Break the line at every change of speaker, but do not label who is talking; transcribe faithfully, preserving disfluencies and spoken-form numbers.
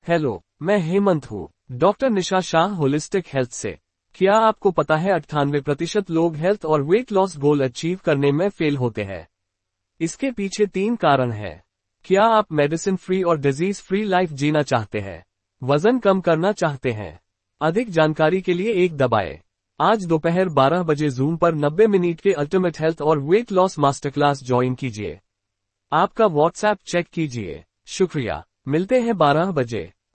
Hello, मैं हेमंत हूँ, doctor Nisha Shah holistic health से। क्या आपको पता है अट्ठानवे प्रतिशत लोग हेल्थ और वेट लॉस गोल अचीव करने में फेल होते हैं? इसके पीछे तीन कारण हैं। क्या आप मेडिसिन फ्री और डिजीज फ्री लाइफ जीना चाहते हैं? वजन कम करना चाहते हैं? अधिक जानकारी के लिए एक दबाएं। आज दोपहर बारह बजे जूम पर नब्बे मिनट के अल्टीमेट हेल्थ और weight loss master class join कीजिए। आपका व्हाट्सएप चेक कीजिए। शुक्रिया। मिलते हैं बारह बजे।